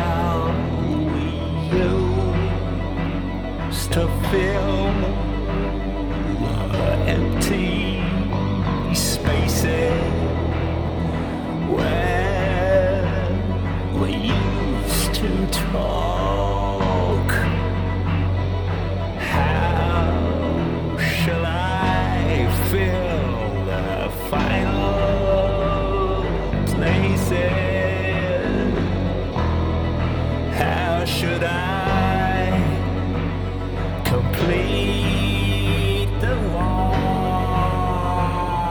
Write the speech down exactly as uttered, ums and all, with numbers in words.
how we used to fill the empty spaces where we used to talk. How shall I fill the final places? How should I complete